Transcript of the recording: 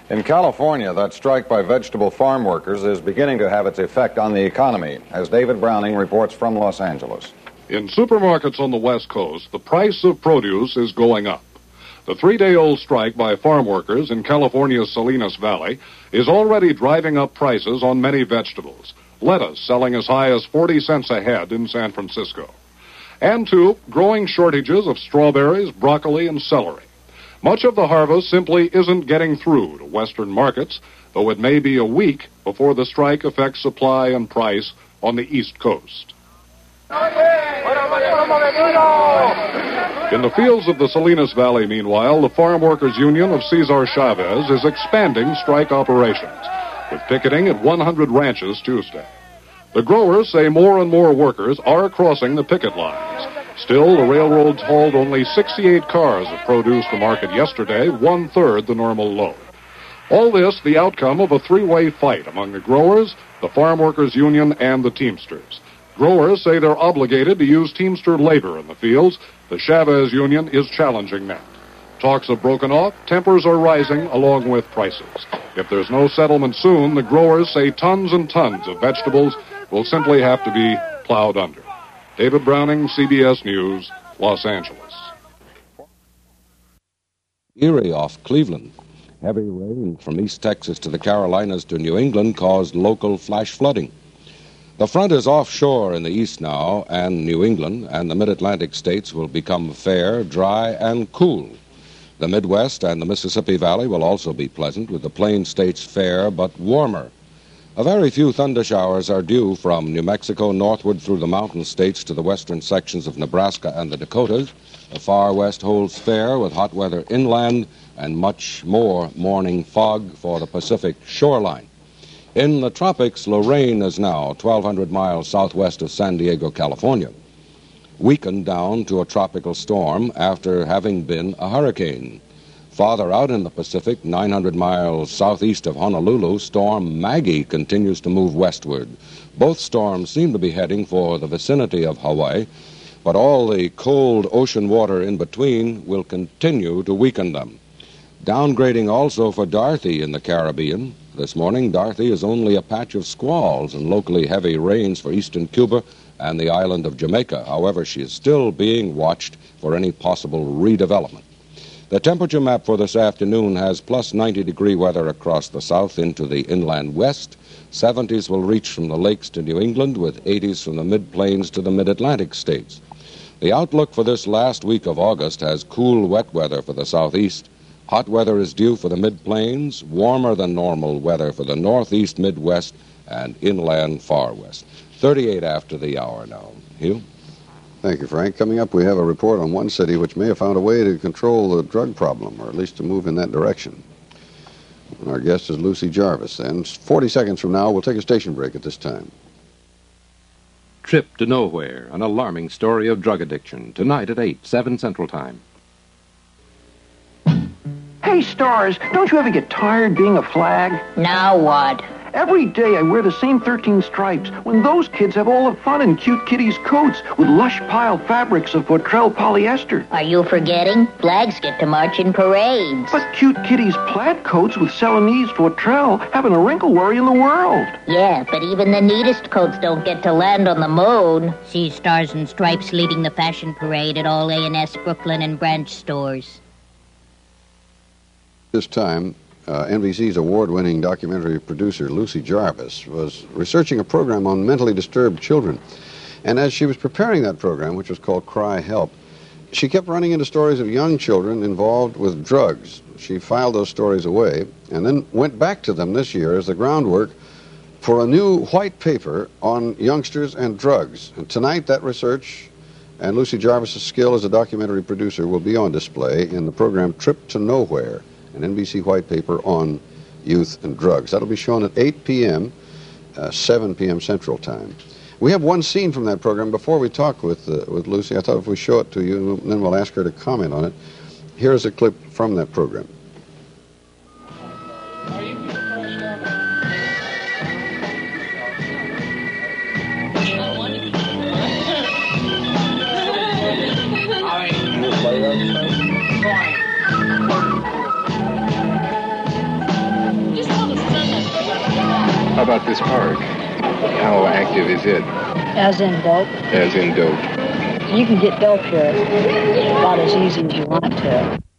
In California, that strike by vegetable farm workers is beginning to have its effect on the economy, as David Browning reports from Los Angeles. In supermarkets on the West Coast, the price of produce is going up. The 3-day-old strike by farm workers in California's Salinas Valley is already driving up prices on many vegetables. Lettuce selling as high as 40 cents a head in San Francisco. And, too, growing shortages of strawberries, broccoli, and celery. Much of the harvest simply isn't getting through to Western markets, though it may be a week before the strike affects supply and price on the East Coast. In the fields of the Salinas Valley, meanwhile, the Farm Workers Union of Cesar Chavez is expanding strike operations, with picketing at 100 ranches Tuesday. The growers say more and more workers are crossing the picket lines. Still, the railroads hauled only 68 cars of produce to market yesterday, one-third the normal load. All this the outcome of a three-way fight among the growers, the Farm Workers Union, and the Teamsters. Growers say they're obligated to use Teamster labor in the fields. The Chavez Union is challenging that. Talks have broken off, tempers are rising along with prices. If there's no settlement soon, the growers say tons and tons of vegetables will simply have to be plowed under. David Browning, CBS News, Los Angeles. Erie off Cleveland. Heavy rain from East Texas to the Carolinas to New England caused local flash flooding. The front is offshore in the east now, and New England and the mid-Atlantic states will become fair, dry, and cool. The Midwest and the Mississippi Valley will also be pleasant, with the plain states fair but warmer. A very few thunder showers are due from New Mexico northward through the mountain states to the western sections of Nebraska and the Dakotas. The far west holds fair with hot weather inland and much more morning fog for the Pacific shoreline. In the tropics, Lorraine is now 1,200 miles southwest of San Diego, California, weakened down to a tropical storm after having been a hurricane. Farther out in the Pacific, 900 miles southeast of Honolulu, Storm Maggie continues to move westward. Both storms seem to be heading for the vicinity of Hawaii, but all the cold ocean water in between will continue to weaken them. Downgrading also for Dorothy in the Caribbean. This morning, Dorothy is only a patch of squalls and locally heavy rains for eastern Cuba and the island of Jamaica. However, she is still being watched for any possible redevelopment. The temperature map for this afternoon has plus 90-degree weather across the south into the inland west. 70s will reach from the lakes to New England, with 80s from the mid-plains to the mid-Atlantic states. The outlook for this last week of August has cool, wet weather for the southeast. Hot weather is due for the mid-plains, warmer than normal weather for the northeast, midwest, and inland far west. 38 after the hour now. Hugh? Thank you, Frank. Coming up, we have a report on one city which may have found a way to control the drug problem, or at least to move in that direction. And our guest is Lucy Jarvis. And 40 seconds from now, we'll take a station break at this time. Trip to Nowhere, an alarming story of drug addiction. Tonight at 8, 7 Central Time. Hey, Stars, don't you ever get tired being a flag? Now what? Every day I wear the same 13 stripes when those kids have all the fun in Cute Kitty's coats with lush pile fabrics of Fortrell polyester. Are you forgetting? Flags get to march in parades. But Cute Kitty's plaid coats with Celanese Fortrell haven't a wrinkle worry in the world. Yeah, but even the neatest coats don't get to land on the moon. See Stars and Stripes leading the fashion parade at all A&S Brooklyn and branch stores. This time, NBC's award-winning documentary producer, Lucy Jarvis, was researching a program on mentally disturbed children. And as she was preparing that program, which was called Cry Help, she kept running into stories of young children involved with drugs. She filed those stories away and then went back to them this year as the groundwork for a new white paper on youngsters and drugs. And tonight, that research and Lucy Jarvis's skill as a documentary producer will be on display in the program Trip to Nowhere, an NBC white paper on youth and drugs. That'll be shown at 8 p.m., 7 p.m. Central Time. We have one scene from that program. Before we talk with Lucy, I thought if we show it to you, and then we'll ask her to comment on it. Here's a clip from that program. How about this park? How active is it? As in dope? As in dope. You can get dope here about as easy as you want to.